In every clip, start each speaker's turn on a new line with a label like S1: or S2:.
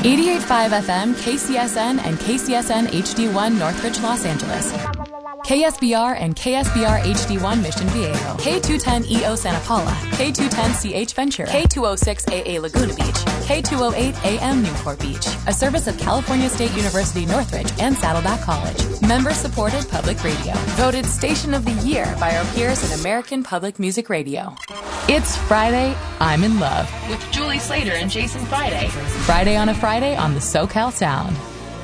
S1: 88.5 FM, KCSN, and KCSN HD1 Northridge, Los Angeles. KSBR and KSBR HD1 Mission Viejo. K210EO Santa Paula. K210CH Ventura. K206AA Laguna Beach. K208AM Newport Beach. A service of California State University Northridge and Saddleback College. Member-supported public radio. Voted Station of the Year by our peers at American Public Music Radio. It's Friday, I'm in love. With Julie Slater and Jason Friday. Friday on a Friday on the SoCal Sound.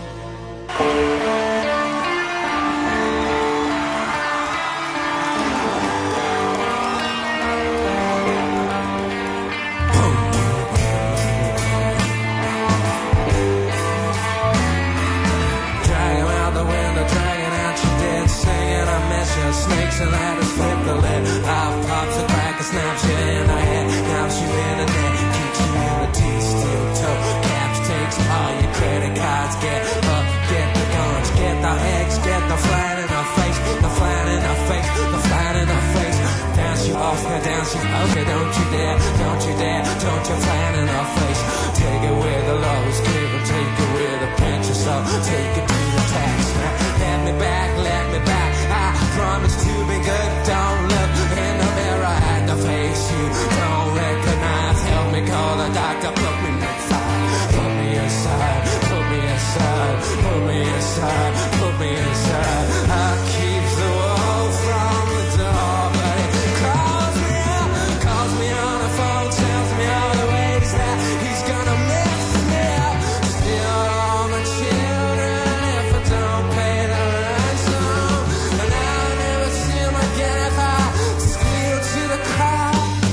S2: Snakes and ladders flip the lid. I've popped the crack, a snapshot in her head. Now she in the net, keeps you in the teeth, steel toe. Caps takes all your credit cards. Get up, get the guns, get the eggs, get the flat in her face, the flat in her face, the flat in her face. Dance you off, now dance you. Okay, don't you dare, don't you dare, don't you flat in her face. Take it where the love is given, take it where the pinch is up, take it to the tax. Let me back, let me back. I promise to be good. Don't look in the mirror at the face you don't recognize. Help me call the doctor. Put me aside. Put me aside. Put me aside. Put me aside. Put me aside. I keep the wall from the door, but it calls me on the phone, tells me all the ways that he's gonna mess me up. Steal all my children if I don't pay the ransom. And I'll never see him again if I squeal to the crowd.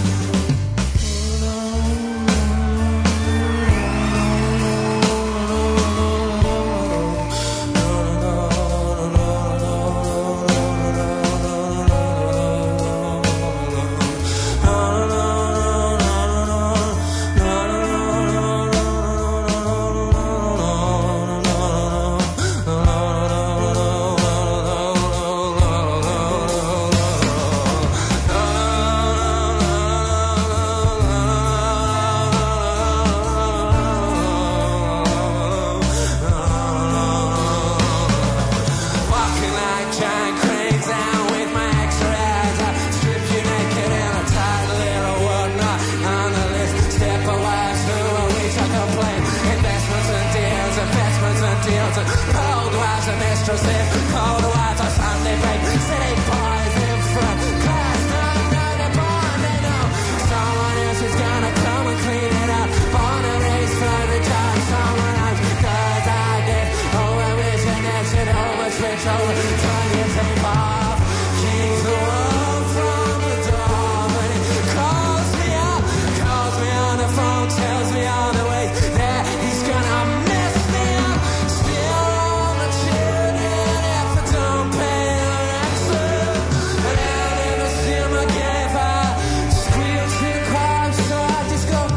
S2: Walking like giant cranes out with my X-rays. I strip you naked in a tight little wood knot. On the list, step-wise, who are we to complain? Investments and deals, and cold wives and mistresses, cold wives are Sunday bake. City boys in front, class 990 born, they know someone else is gonna come and clean it up. Born and raised for the job, someone else, 'cause I did. Over vision, that shit over, switch over, turn your tape off. Keep the world from the door, but it calls me on the phone, tells me all the way that he's gonna mess me up. Steal all my children if I don't pay the ransom. And I'll never see him again if I squeal to the crowd, so I just go.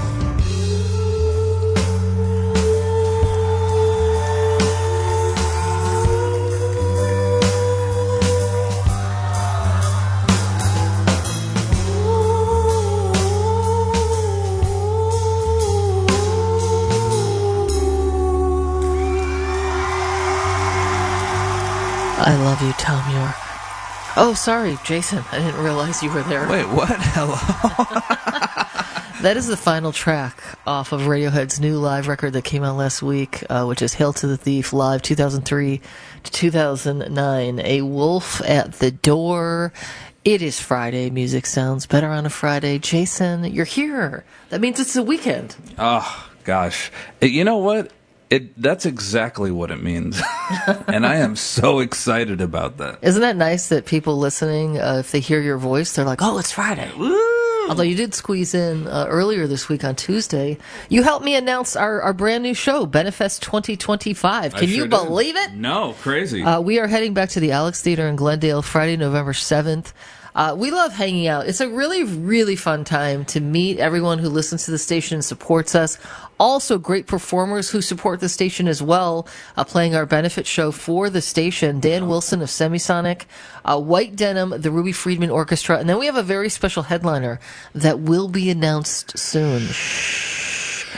S3: I love you, Tom York. Oh, sorry, Jason. I didn't realize you were there.
S4: Wait, what? Hello?
S3: That is the final track off of Radiohead's new live record that came out last week, which is Hail to the Thief, live 2003 to 2009. A Wolf at the Door. It is Friday. Music sounds better on a Friday. Jason, you're here. That means it's the weekend.
S4: Oh, gosh. You know what? That's exactly what it means. And I am so excited about that.
S3: Isn't that nice that people listening, if they hear your voice, they're like, oh, it's Friday. Woo! Although you did squeeze in earlier this week on Tuesday. You helped me announce our brand new show, Benefest 2025. Can you believe it?
S4: No, crazy.
S3: We are heading back to the Alex Theater in Glendale Friday, November 7th. We love hanging out. It's a really, really fun time to meet everyone who listens to the station and supports us. Also, great performers who support the station as well, playing our benefit show for the station. Dan Wilson of Semisonic, White Denim, the Ruby Friedman Orchestra, and then we have a very special headliner that will be announced soon. Shh.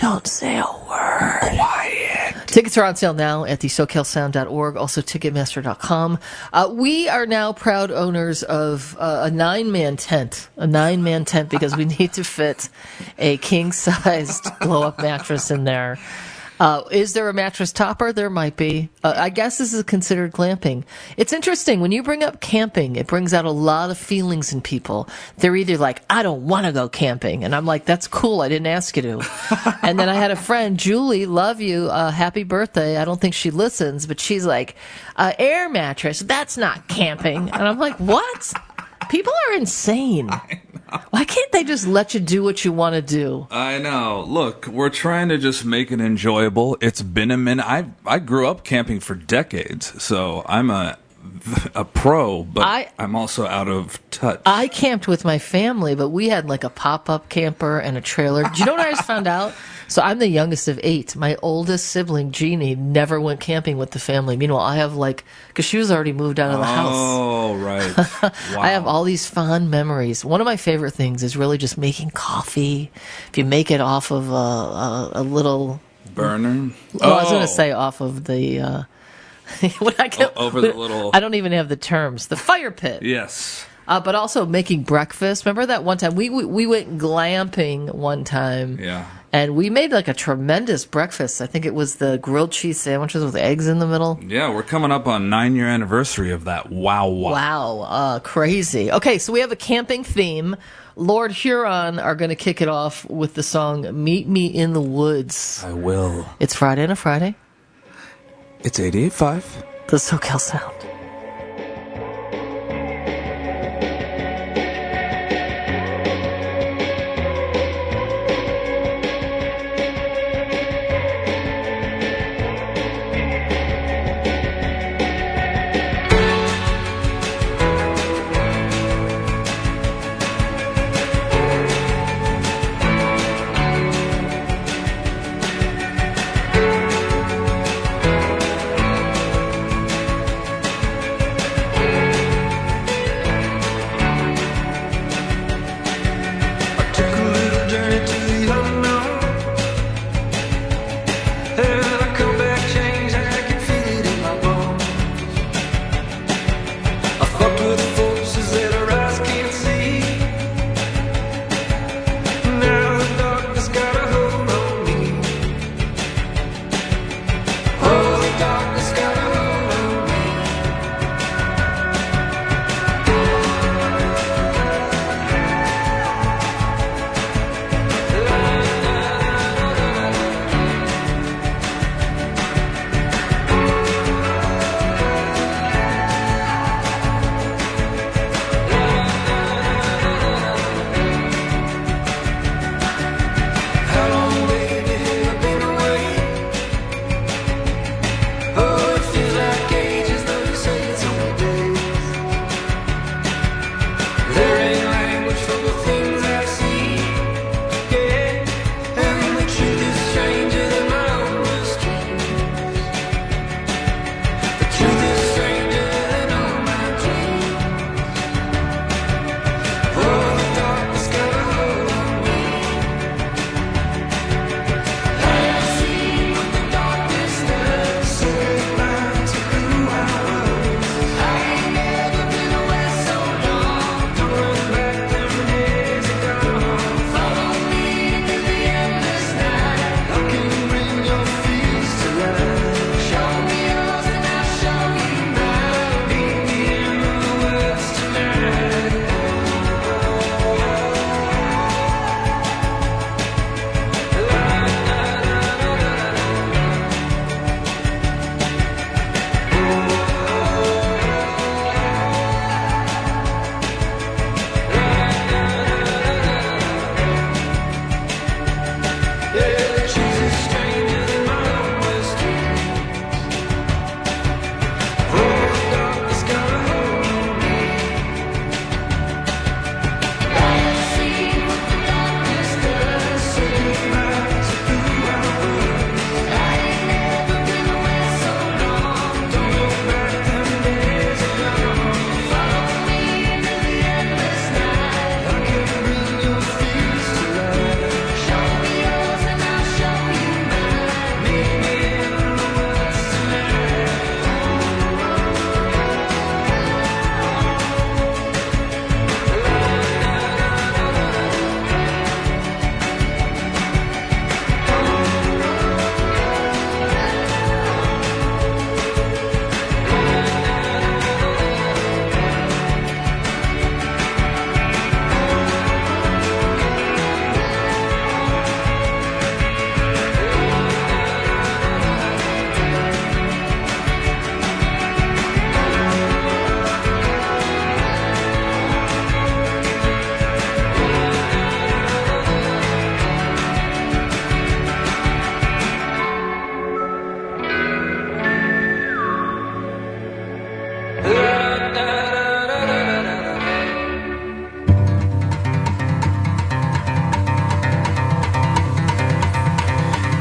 S3: Don't say a word.
S4: Quiet.
S3: Tickets are on sale now at the SoCalSound.org, also Ticketmaster.com. We are now proud owners of a 9-man tent. A 9-man tent because we need to fit a king-sized blow-up mattress in there. Is there a mattress topper? There might be. I guess this is considered glamping. It's interesting. When you bring up camping, it brings out a lot of feelings in people. They're either like, I don't want to go camping. And I'm like, that's cool. I didn't ask you to. And then I had a friend, Julie, love you. Happy birthday. I don't think she listens, but she's like, air mattress. That's not camping. And I'm like, what? People are insane. Why can't they just let you do what you want to do?
S4: I know. Look, we're trying to just make it enjoyable. It's been a minute. I grew up camping for decades, so I'm a pro, but I'm also out of touch.
S3: I camped with my family, but we had like a pop-up camper and a trailer. Do you know what I just found out? So I'm the youngest of 8. My oldest sibling, Jeannie, never went camping with the family. Meanwhile, I have because she was already moved out of the house.
S4: Oh, right. Wow.
S3: I have all these fond memories. One of my favorite things is really just making coffee. If you make it off of a little
S4: burner.
S3: I was going to say off of the
S4: over the little.
S3: I don't even have the terms. The fire pit.
S4: Yes.
S3: But also making breakfast. Remember that one time we went glamping one time.
S4: Yeah.
S3: And we made like a tremendous breakfast. I think it was the grilled cheese sandwiches with eggs in the middle.
S4: Yeah, we're coming up on 9-year anniversary of that. Wow.
S3: Wow, crazy. Okay, so we have a camping theme. Lord Huron are going to kick it off with the song Meet Me in the Woods.
S4: I will.
S3: It's Friday on a Friday.
S4: It's 88.5.
S3: The SoCal Sound.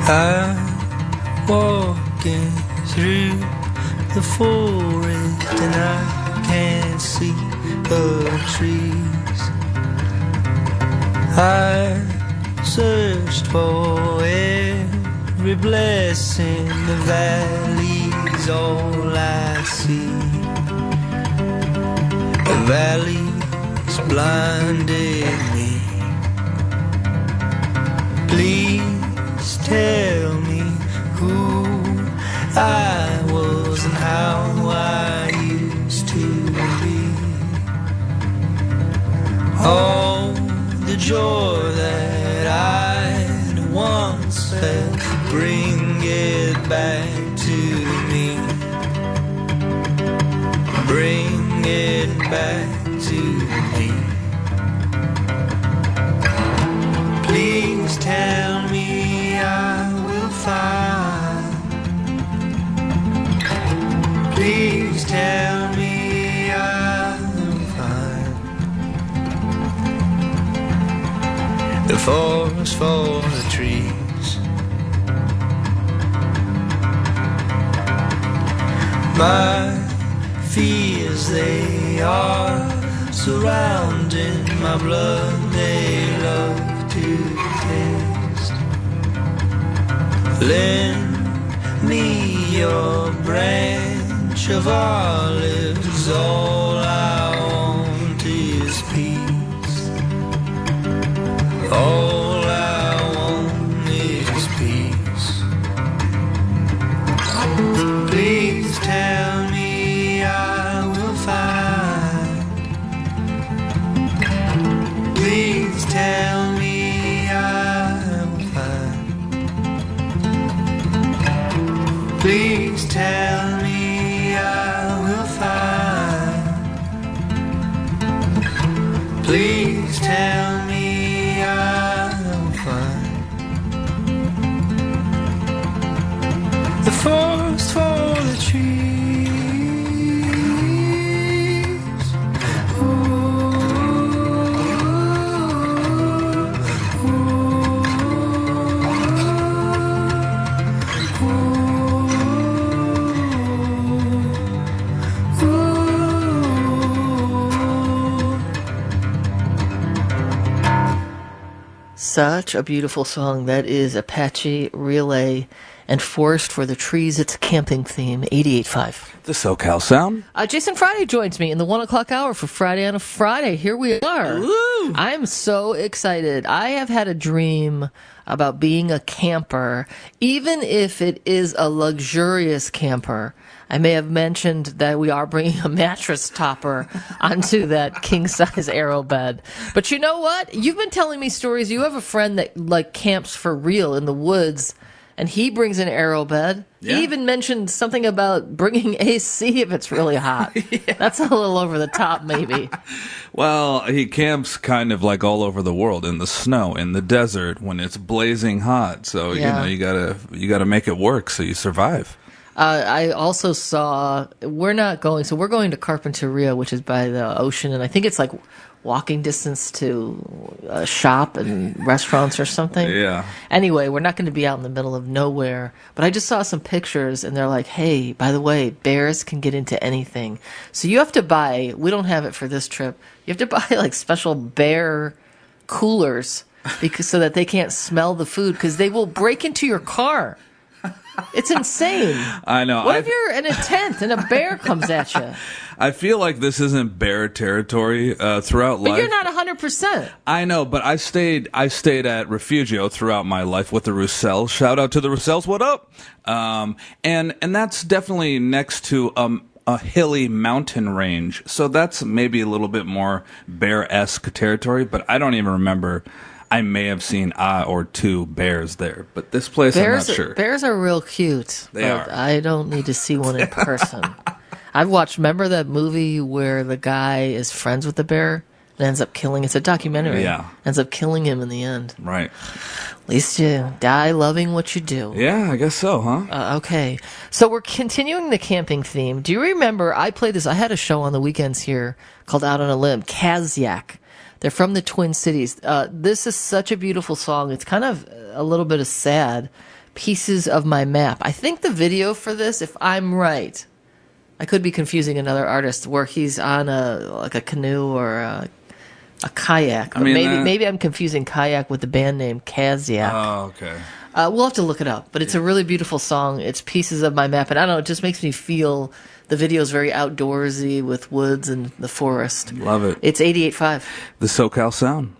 S2: I'm walking through the forest and I can't see the trees. I searched for every blessing, the valley's all I see. The valley's blinded me. Please tell me who I was and how I used to be. All the joy that I'd once felt, bring it back to me. Bring it back to me. Please tell me I will find. Please tell me I will find the forest for the trees. My fears, they are surrounding my blood, they love to taste. Lend me your branch of olives, all I want is peace. All I want is peace. Please tell me I will find. Please tell me I will find. Please tell me I will find. Please tell me I will find the forest for the trees.
S3: Such a beautiful song. That is Apache Relay and Forest for the Trees. It's a camping theme, 88.5.
S4: The SoCal Sound.
S3: Jason Friday joins me in the 1 o'clock hour for Friday on a Friday. Here we are.
S4: Woo!
S3: I'm so excited. I have had a dream about being a camper, even if it is a luxurious camper. I may have mentioned that we are bringing a mattress topper onto that king-size aero bed. But you know what? You've been telling me stories. You have a friend that like camps for real in the woods, and he brings an aero bed.
S4: Yeah.
S3: He even mentioned something about bringing AC if it's really hot. Yeah. That's a little over the top, maybe.
S4: Well, he camps kind of like all over the world, in the snow, in the desert, when it's blazing hot. So,
S3: Yeah.
S4: you gotta make it work so you survive.
S3: I also saw, we're going to Carpinteria, which is by the ocean, and I think it's like walking distance to a shop and restaurants or something.
S4: Yeah.
S3: Anyway, we're not going to be out in the middle of nowhere, but I just saw some pictures, and they're like, hey, by the way, bears can get into anything. So you have to buy, we don't have it for this trip, you have to buy like special bear coolers so that they can't smell the food, because they will break into your car. It's insane.
S4: I know.
S3: What if you're in a tent and a bear comes at you?
S4: I feel like this isn't bear territory throughout life.
S3: But you're not 100%.
S4: I know, but I stayed at Refugio throughout my life with the Roussels. Shout out to the Roussels, what up? And that's definitely next to a hilly mountain range. So that's maybe a little bit more bear-esque territory, but I don't even remember. I may have seen or two bears there, but this place I'm not sure.
S3: Bears are real cute.
S4: They are.
S3: I don't need to see one in person. I've watched, remember that movie where the guy is friends with the bear and ends up killing, it's a documentary.
S4: Yeah.
S3: Ends up killing him in the end.
S4: Right.
S3: At least you die loving what you do.
S4: Yeah, I guess so, huh?
S3: Okay. So we're continuing the camping theme. Do you remember, I had a show on the weekends here called Out on a Limb, Kazyak. They're from the Twin Cities. This is such a beautiful song. It's kind of a little bit of sad Pieces of My Map. I think the video for this, if I'm right, I could be confusing another artist where he's on a canoe or a kayak. But maybe I'm confusing kayak with the band name Kaziak.
S4: Oh, okay.
S3: We'll have to look it up, but it's a really beautiful song. It's Pieces of My Map, and I don't know, it just makes me feel the video is very outdoorsy with woods and the forest.
S4: Love it.
S3: It's 88.5.
S4: The SoCal Sound.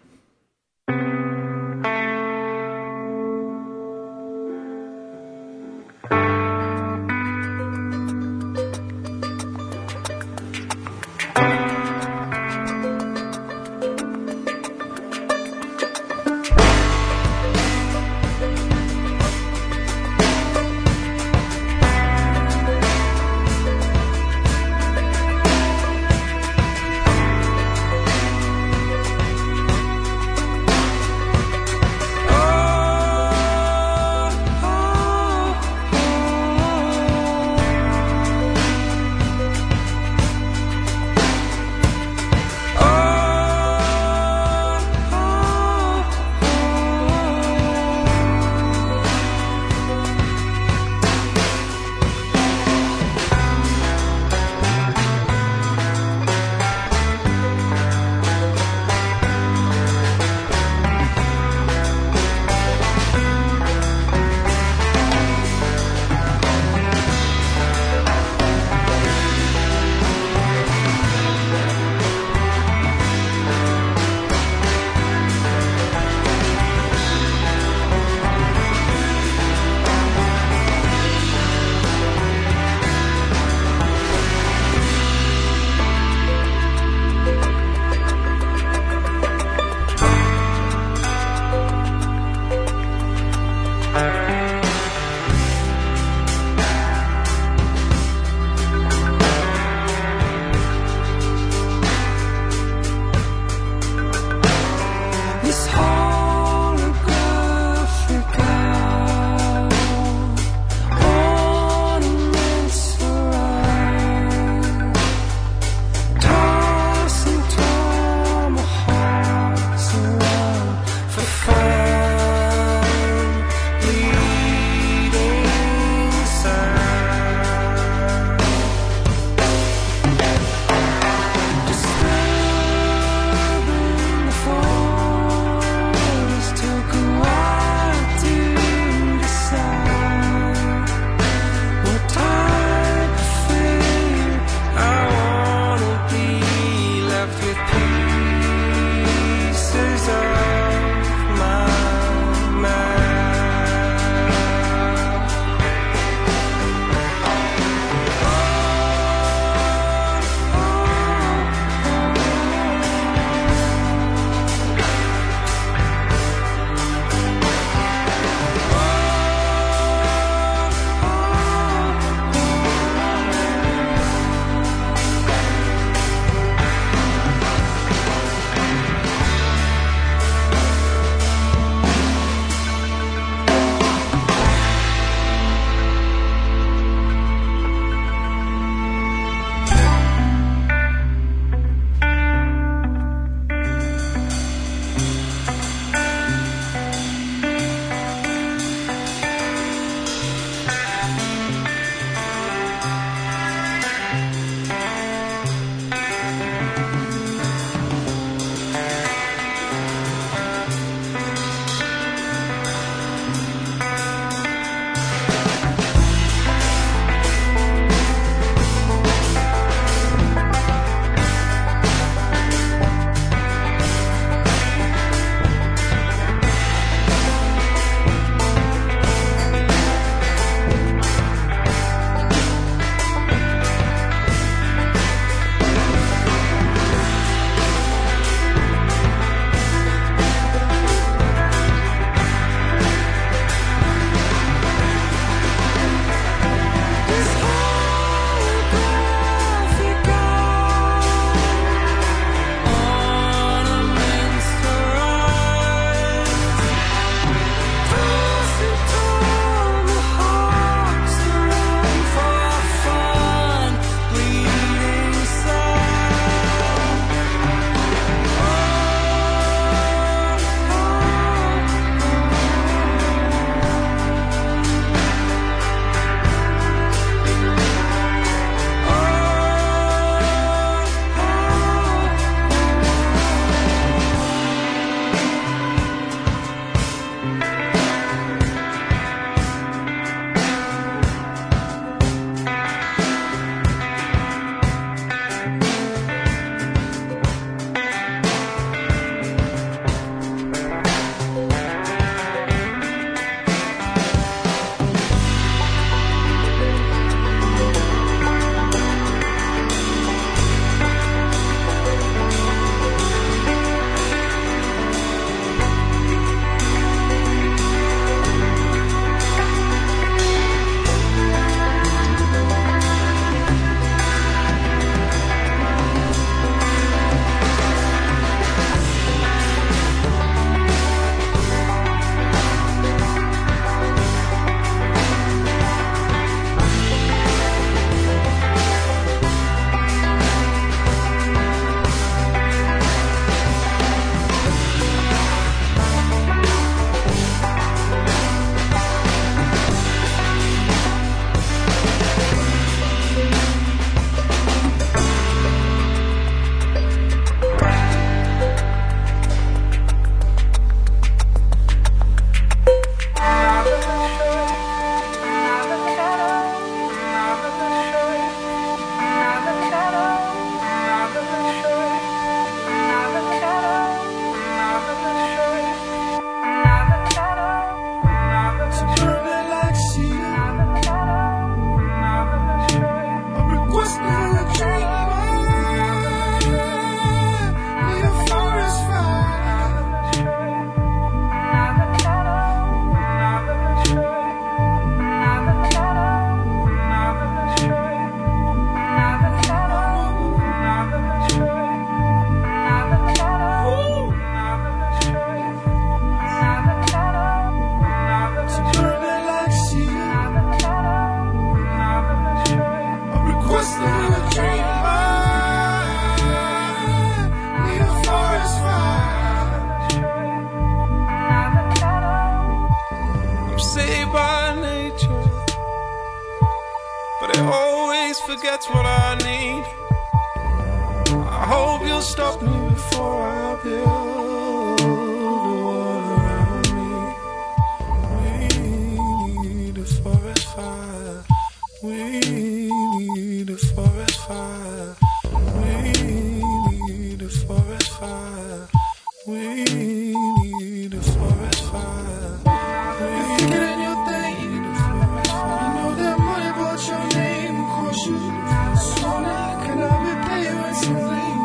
S2: forgets what I need. I hope you'll stop me before I build a wall around me. We need a forest fire. We need a forest fire. We need a forest fire. We need a forest fire. You're thinking in your thing. You know that money bought your name. Of course you so now can I repay you in something?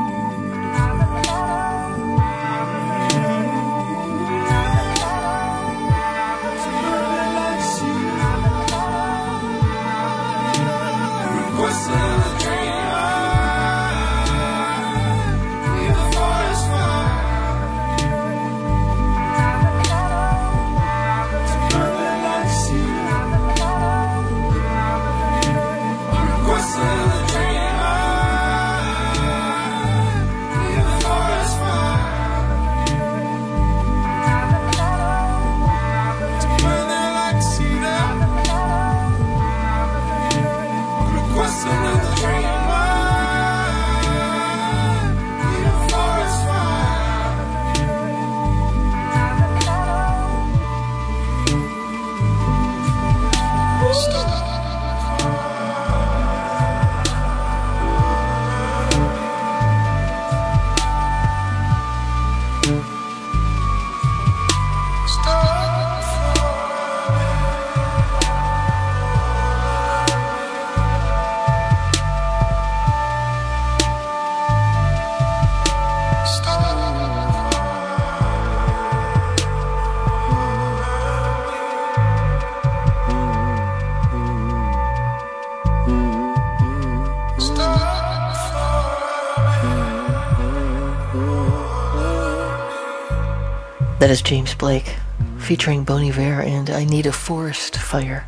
S3: That is James Blake featuring Bon Iver and I Need a Forest Fire.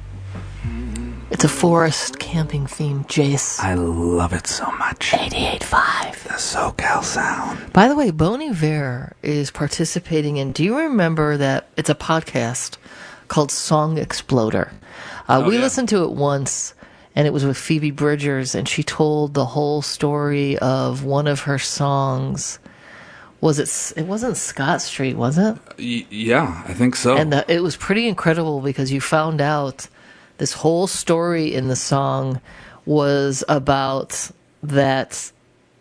S3: It's a forest camping theme, Jace.
S4: I love it so much.
S3: 88.5.
S4: The SoCal sound.
S3: By the way, Bon Iver is participating in, do you remember that it's a podcast called Song Exploder? We listened to it once, and it was with Phoebe Bridgers, and she told the whole story of one of her songs. It wasn't Scott Street, was it?
S4: Yeah, I think so.
S3: And it was pretty incredible because you found out this whole story in the song was about that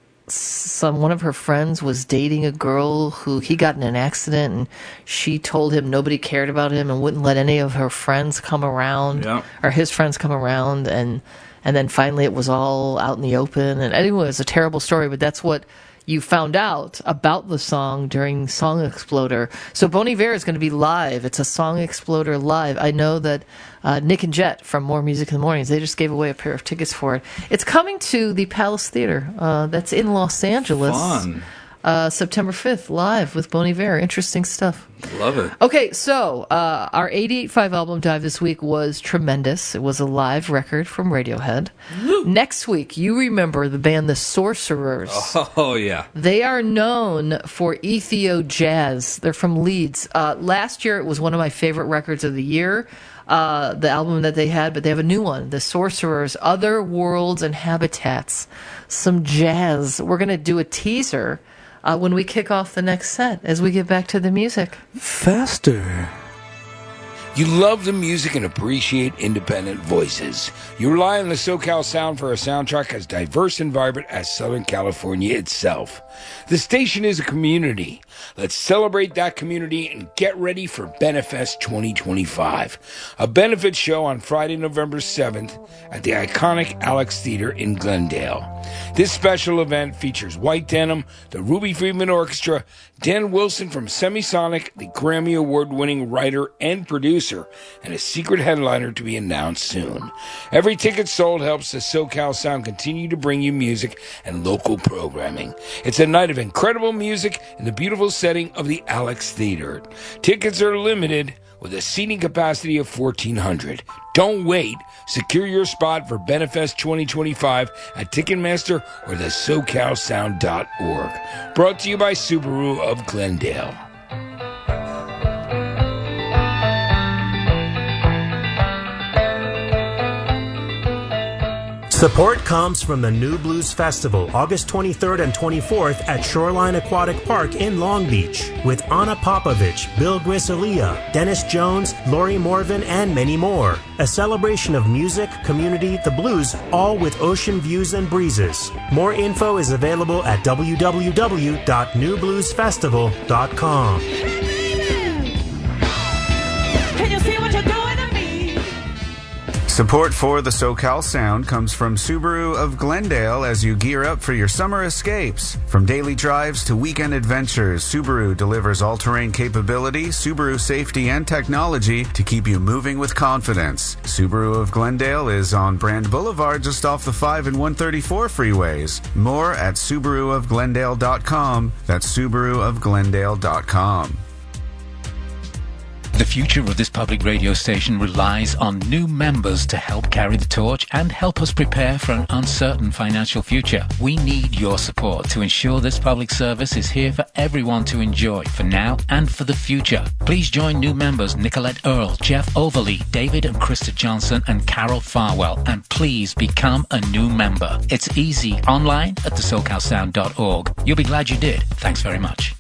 S3: one of her friends was dating a girl who he got in an accident, and she told him nobody cared about him and wouldn't let any of her friends come around, or his friends come around, and then finally it was all out in the open. And anyway, it was a terrible story, but that's what you found out about the song during Song Exploder. So Bon Iver is going to be live. It's a Song Exploder live. I know that Nick and Jet from More Music in the Mornings, they just gave away a pair of tickets for it. It's coming to the Palace Theater. That's in Los Angeles.
S4: Fun.
S3: September 5th, live with Bon Iver. Interesting stuff.
S4: Love it.
S3: Okay, so our 88.5 album dive this week was tremendous. It was a live record from Radiohead. Next week, you remember the band The Sorcerers.
S4: Oh, yeah.
S3: They are known for Ethio Jazz. They're from Leeds. Last year, it was one of my favorite records of the year, the album that they had, but they have a new one, The Sorcerers, Other Worlds and Habitats. Some jazz. We're going to do a teaser when we kick off the next set as we get back to the music.
S4: Faster.
S5: You love the music and appreciate independent voices. You rely on the SoCal sound for a soundtrack as diverse and vibrant as Southern California itself. The station is a community. Let's celebrate that community and get ready for Benefest 2025, a benefit show on Friday, November 7th at the iconic Alex Theater in Glendale. This special event features White Denim, the Ruby Friedman Orchestra, Dan Wilson from Semisonic, the Grammy Award-winning writer and producer, and a secret headliner to be announced soon. Every ticket sold helps the SoCal Sound continue to bring you music and local programming. It's a night of incredible music in the beautiful setting of the Alex Theater. Tickets are limited with a seating capacity of 1,400. Don't wait. Secure your spot for Benefest 2025 at Ticketmaster or the SoCalSound.org. Brought to you by Subaru of Glendale.
S6: Support comes from the New Blues Festival, August 23rd and 24th at Shoreline Aquatic Park in Long Beach, with Anna Popovich, Bill Grisalia, Dennis Jones, Lori Morvan, and many more. A celebration of music, community, the blues, all with ocean views and breezes. More info is available at www.newbluesfestival.com.
S7: Can you see what you're doing to me?
S8: Support for the SoCal Sound comes from Subaru of Glendale as you gear up for your summer escapes. From daily drives to weekend adventures, Subaru delivers all-terrain capability, Subaru safety, and technology to keep you moving with confidence. Subaru of Glendale is on Brand Boulevard just off the 5 and 134 freeways. More at SubaruofGlendale.com. That's SubaruofGlendale.com.
S9: The future of this public radio station relies on new members to help carry the torch and help us prepare for an uncertain financial future. We need your support to ensure this public service is here for everyone to enjoy for now and for the future. Please join new members Nicolette Earle, Jeff Overly, David and Krista Johnson, and Carol Farwell. And please become a new member. It's easy online at thesocalsound.org. You'll be glad you did. Thanks very much.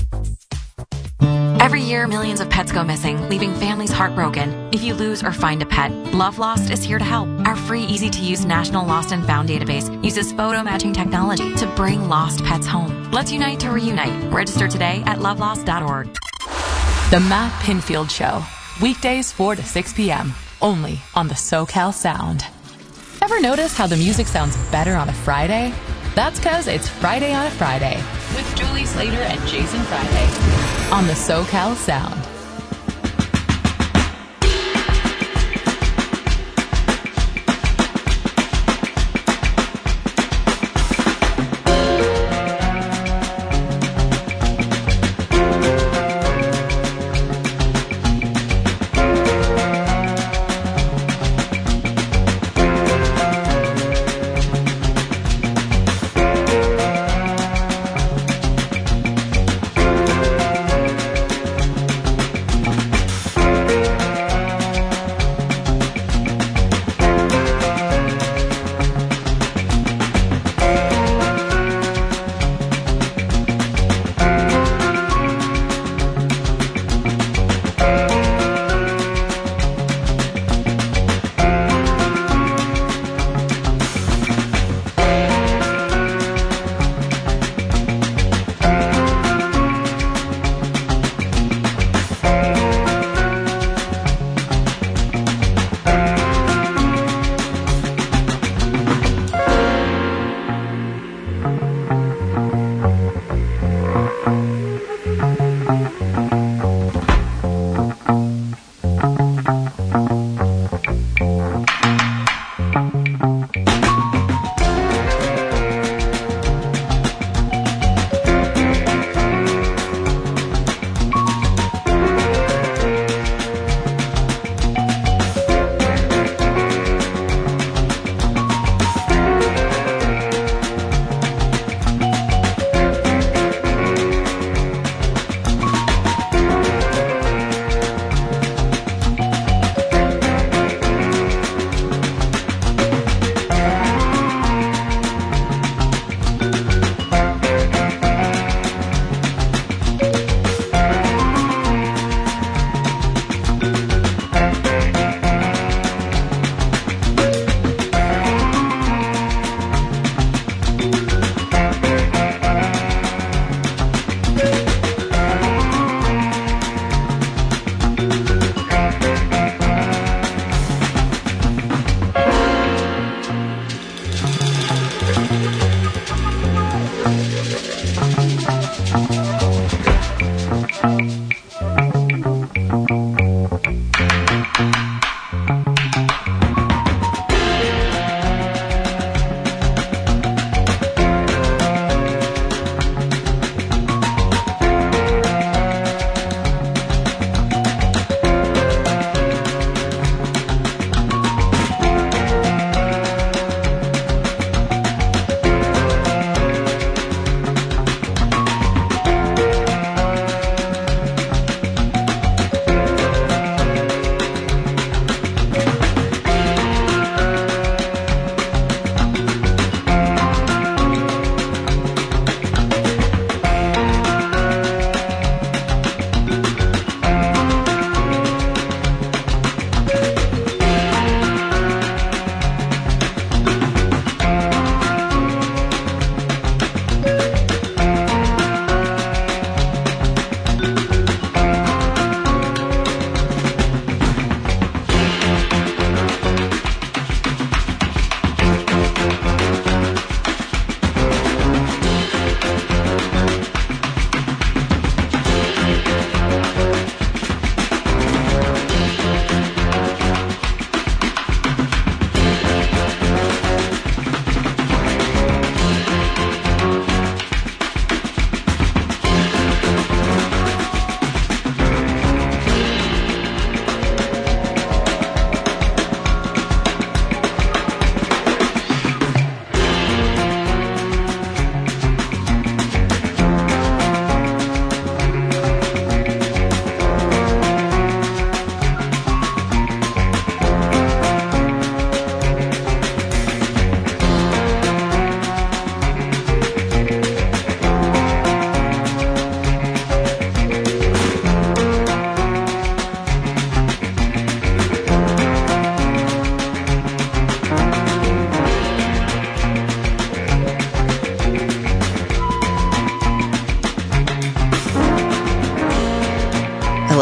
S10: Every year, millions of pets go missing, leaving families heartbroken. If you lose or find a pet, Love Lost is here to help. Our free, easy-to-use National Lost and Found database uses photo matching technology to bring lost pets home. Let's unite to reunite. Register today at lovelost.org.
S1: The Matt Pinfield Show. Weekdays 4 to 6 p.m. Only on the SoCal Sound. Ever notice how the music sounds better on a Friday? That's because it's Friday on a Friday with Julie Slater and Jason Friday on the SoCal Sound.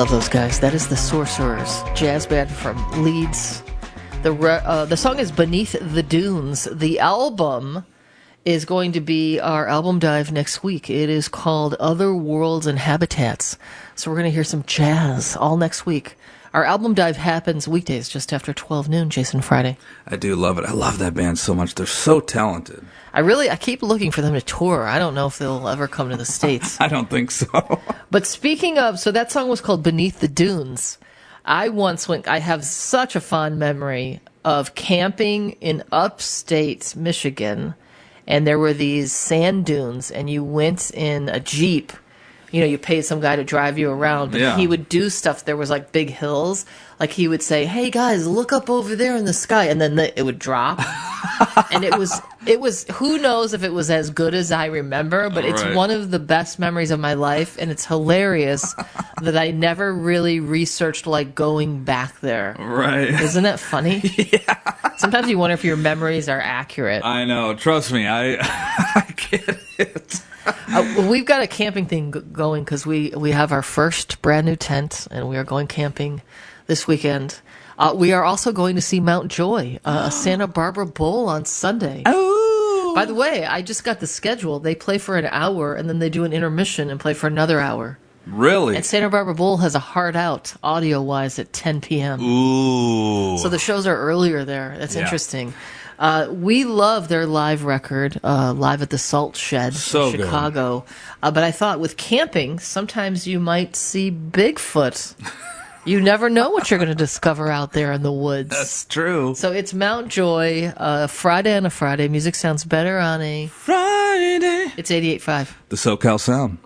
S3: love those guys. That is the Sorcerers, jazz band from Leeds. The song is Beneath the Dunes. The album is going to be our album dive next week. It is called Other Worlds and Habitats. So we're going to hear some jazz all next week. Our album dive happens weekdays just after 12 noon, Jason Friday.
S4: I do love it. I love that band so much. They're so talented.
S3: I keep looking for them to tour. I don't know if they'll ever come to the States.
S4: I don't think so.
S3: But speaking of, so that song was called Beneath the Dunes. I have such a fond memory of camping in upstate Michigan, and there were these sand dunes, and you went in a Jeep. You know, you paid some guy to drive you around, but he would do stuff. There was like big hills. Like he would say, "Hey guys, look up over there in the sky," and then it would drop. And it was. Who knows if it was as good as I remember? But it's one of the best memories of my life, and it's hilarious that I never really researched like going back there.
S4: Right?
S3: Isn't that funny?
S4: Yeah.
S3: Sometimes you wonder if your memories are accurate.
S4: I know. Trust me, I get it.
S3: We've got a camping thing going because we have our first brand new tent, and we are going camping this weekend. We are also going to see Mount Joy, a Santa Barbara Bowl on Sunday.
S4: Oh!
S3: By the way, I just got the schedule. They play for an hour, and then they do an intermission and play for another hour.
S4: Really?
S3: And Santa Barbara Bowl has a hard out, audio-wise, at 10 p.m.
S4: Ooh.
S3: So the shows are earlier there. That's interesting. We love their live record, live at the Salt Shed in Chicago. But I thought with camping, sometimes you might see Bigfoot. You never know what you're going to discover out there in the woods.
S4: That's true.
S3: So it's Mount Joy, Friday on a Friday. Music sounds better on a
S4: Friday.
S3: It's 88.5.
S4: The SoCal Sound.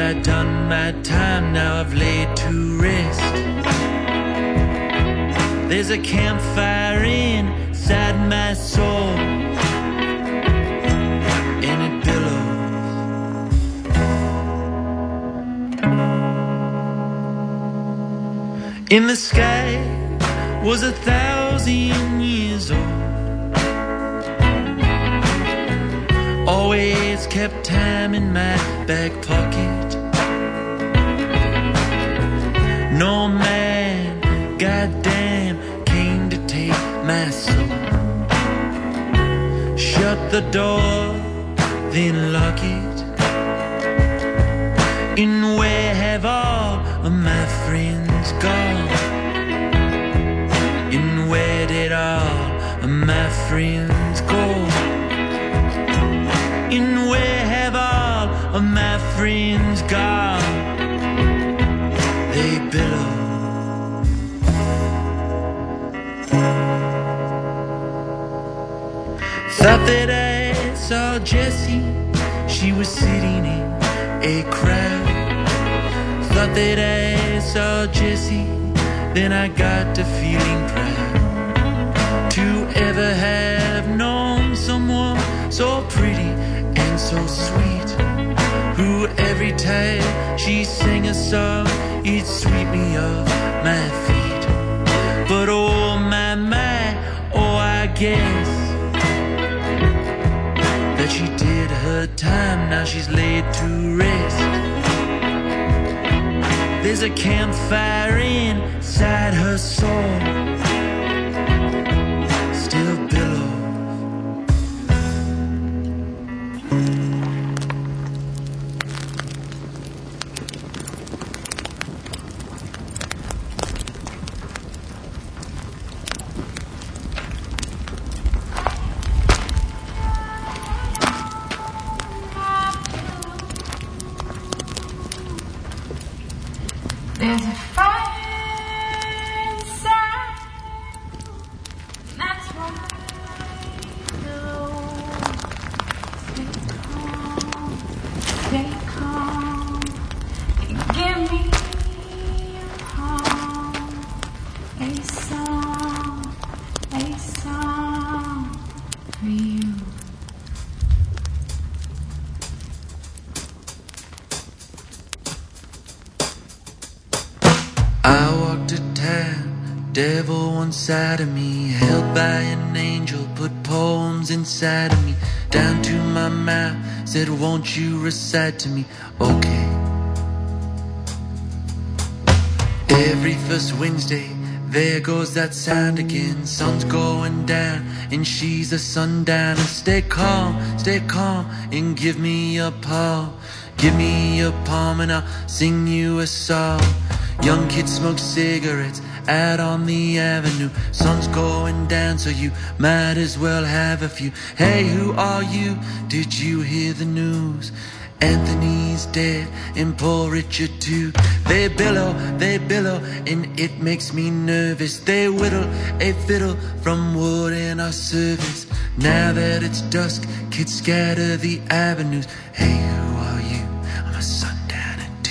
S2: I'd done my time, now I've laid to rest. There's a campfire inside my soul, and it billows. In the sky was 1,000 years old. Always kept time in my back pocket. No man, goddamn, came to take my soul. Shut the door, then lock it. And where have all of my friends gone? And where did all of my friends go? And where have all of my friends gone? They billow. Thought that I saw Jessie, she was sitting in a crowd. Thought that I saw Jessie, then I got to feeling proud to ever have known someone so pretty and so sweet, who every time she sang a song, it'd sweep me off my feet. But oh my, oh I guess that she did her time, now she's laid to rest. There's a campfire inside her soul, still billows.
S7: There's a fire inside, that's why I stay calm, and give me a poem, a song for you.
S2: I walked a town, devil one side of me, held by an angel, put poems inside of me, down to my mouth, said won't you recite to me, okay. Every first Wednesday, there goes that sound again, sun's going down, and she's a sundown, and stay calm, and give me a palm, give me a palm, and I'll sing you a song. Young kids smoke cigarettes out on the avenue. Sun's going down, so you might as well have a few. Hey, who are you? Did you hear the news? Anthony's dead and Paul Richard too. They billow, and it makes me nervous. They whittle a fiddle from wood in our service. Now that it's dusk, kids scatter the avenues. Hey, who are you? I'm a sundowner too.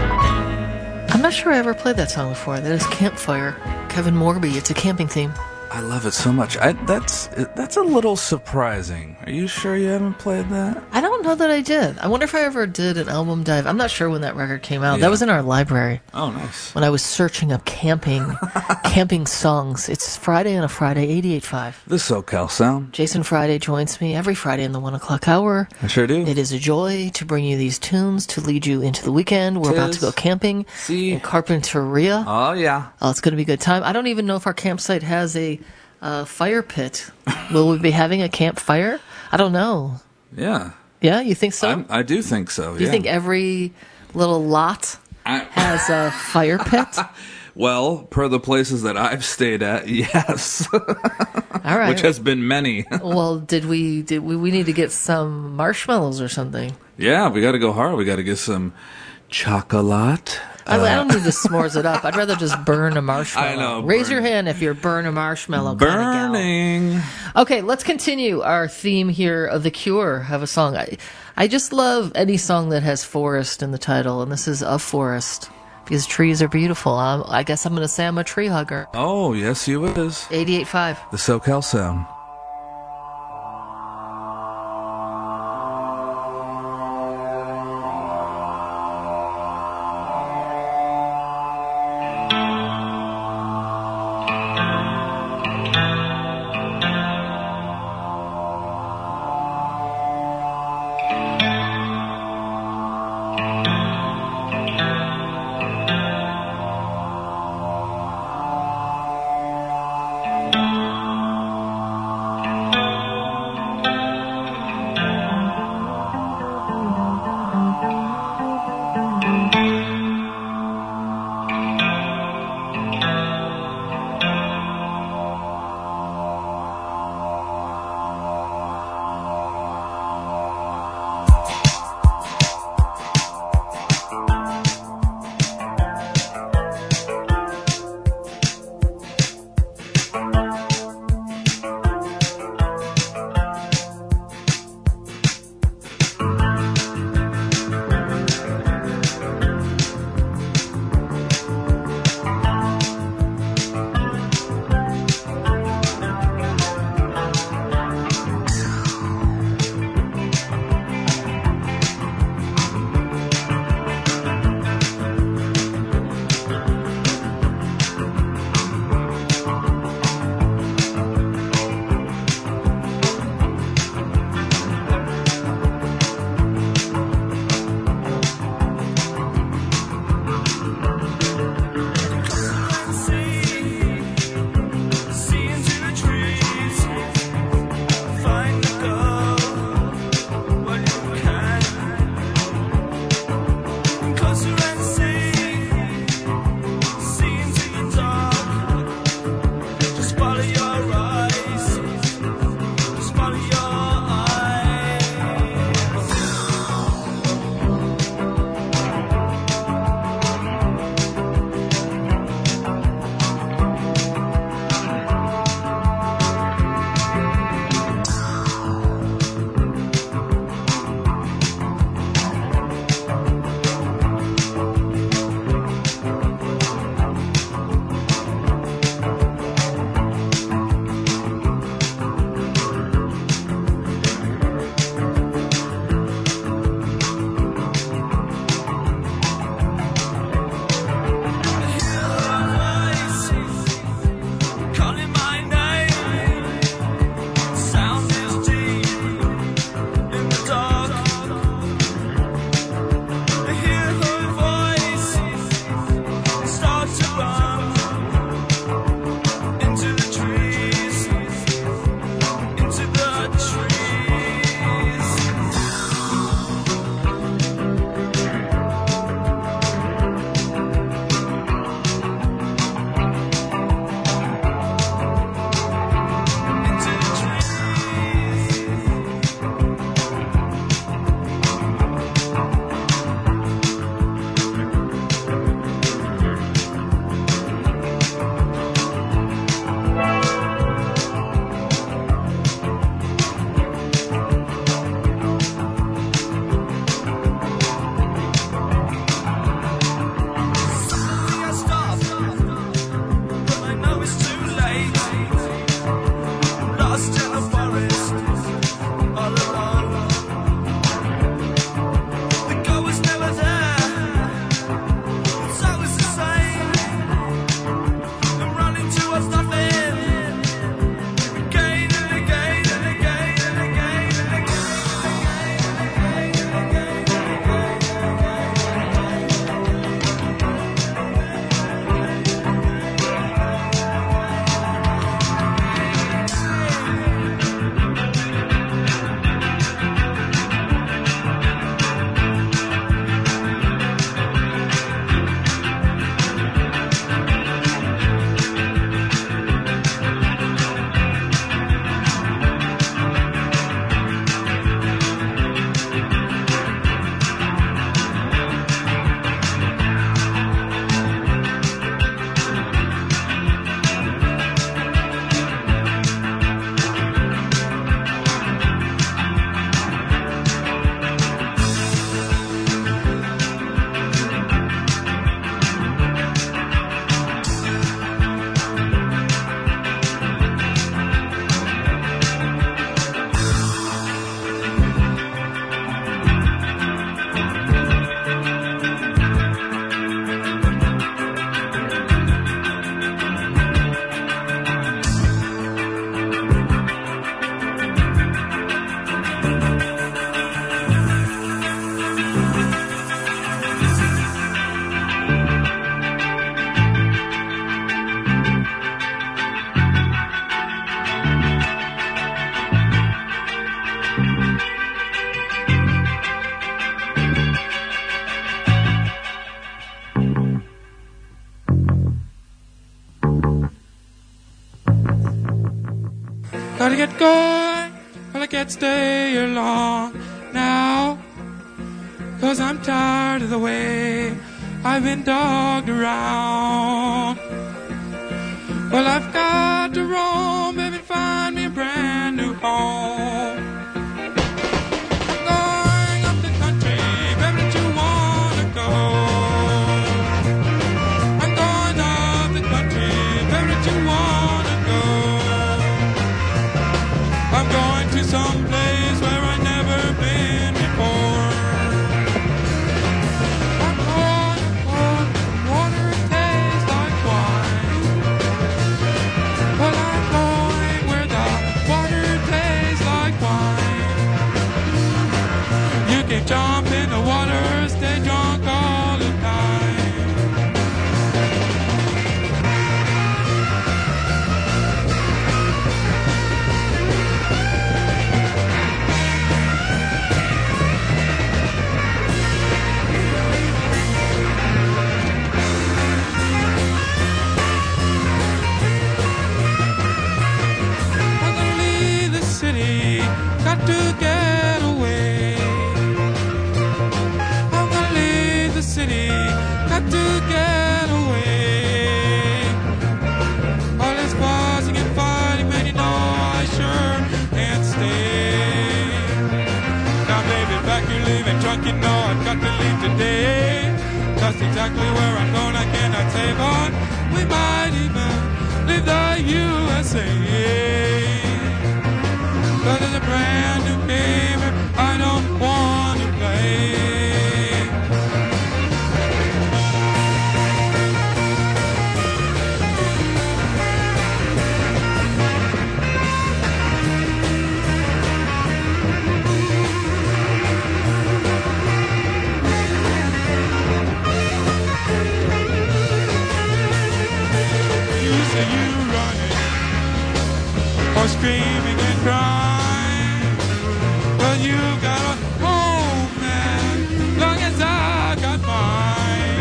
S3: I'm not sure I ever played that song before. That is Campfire, Kevin Morby. It's a camping theme.
S4: I love it so much. That's a little surprising. Are you sure you haven't played that?
S3: I don't know that I did. I wonder if I ever did an album dive. I'm not sure when that record came out.
S4: Yeah.
S3: That was in our library.
S4: Oh, nice.
S3: When I was searching up camping songs. It's Friday on a Friday, 88.5.
S4: The SoCal Sound.
S3: Jason Friday joins me every Friday in the 1 o'clock hour.
S4: I sure do.
S3: It is a joy to bring you these tunes to lead you into the weekend. We're about to go camping in Carpinteria.
S4: Oh, yeah.
S3: Oh, it's going to be a good time. I don't even know if our campsite has a fire pit. Will we be having a campfire? I don't know.
S4: Yeah.
S3: Yeah, you think so?
S4: I do think so,
S3: Do you think every little lot has a fire pit?
S4: Well, per the places that I've stayed at, yes.
S3: All right.
S4: Which has been many.
S3: Well, we need to get some marshmallows or something.
S4: Yeah, we got to go hard. We got to get some chocolate.
S3: I don't need to s'mores it up. I'd rather just burn a marshmallow.
S4: I know.
S3: Raise your hand if you're burn a marshmallow.
S4: Burning.
S3: Kind of gal. Okay, let's continue our theme here of The Cure. Have a song. I just love any song that has forest in the title, and this is A Forest. Because trees are beautiful. I guess I'm going to say I'm a tree hugger.
S4: Oh, yes, you is.
S3: 88.5.
S4: The SoCal Sound.
S2: Gotta get going, but I can't stay here long now, 'cause I'm tired of the way I've been dogged around. Well, I've got to roam, baby, find me a brand new home. Going up the country, baby, don't you wanna go? I'm going up the country, baby, don't you wanna go? I'm going to some place where I've never been before. I'm going to water it tastes like wine. Well, I'm going where the water tastes like wine. You can jump in the water, stay drunk all the time. I'm gonna leave the city, got to get away. I'm gonna leave the city, got to get away. All this fussing and fighting, man, you know I sure can't stay. Now, baby, back you're leaving drunk, you know I've got to leave today. That's exactly where I'm going, I cannot say, but we might even leave the USA. 'Cause there's a brand new game I don't want to play. You say you running or screaming and crying, but you got a home, man, long as I got mine.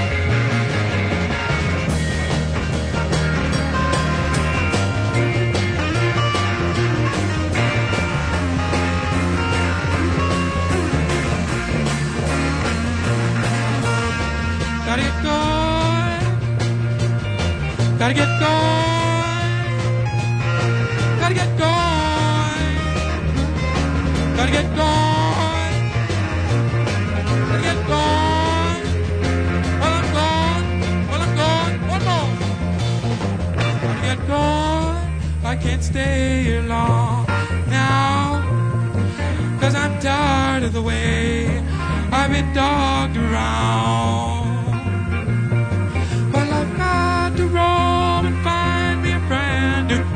S2: Gotta get going, gotta get going, gotta get going, gotta get going, gotta get going. Well, I'm gone, well, I'm gone, one more. Gotta get going, I can't stay here long now, 'cause I'm tired of the way I've been dogged around. Well, I've got to roam and find me a brand new.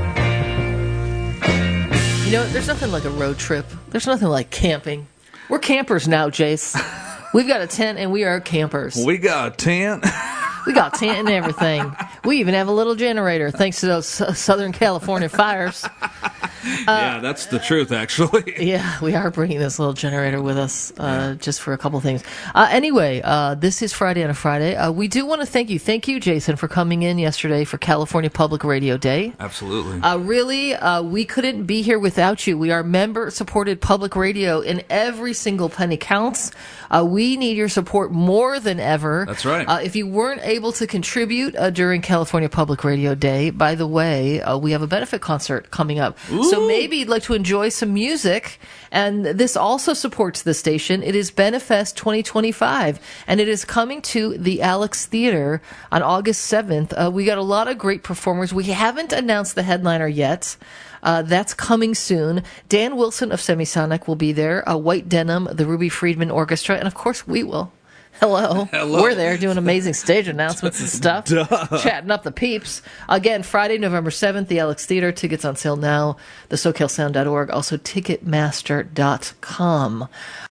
S3: You know, there's nothing like a road trip. There's nothing like camping. We're campers now, Jace. We've got a tent and we are campers.
S4: We got a tent.
S3: We got tent and everything. We even have a little generator thanks to those Southern California fires.
S4: Yeah, that's the truth, actually.
S3: Yeah, we are bringing this little generator with us just for a couple things. Anyway, this is Friday on a Friday. We do want to thank you. Thank you, Jason, for coming in yesterday for California Public Radio Day.
S4: Absolutely.
S3: Really, we couldn't be here without you. We are member-supported public radio, and every single penny counts. We need your support more than ever.
S4: That's right.
S3: If you weren't able to contribute during California Public Radio Day, by the way, we have a benefit concert coming up.
S4: Ooh.
S3: So maybe you'd like to enjoy some music, and this also supports the station. It is Benefest 2025, and it is coming to the Alex Theater on August 7th. We got a lot of great performers. We haven't announced the headliner yet. That's coming soon. Dan Wilson of Semisonic will be there. White Denim, the Ruby Friedman Orchestra, and of course we will. Hello.
S4: Hello.
S3: We're there doing amazing stage announcements and stuff.
S4: Duh.
S3: Chatting up the peeps. Again, Friday, November 7th, the Alex Theater. Tickets on sale now. The SoCalSound.org. Also, Ticketmaster.com.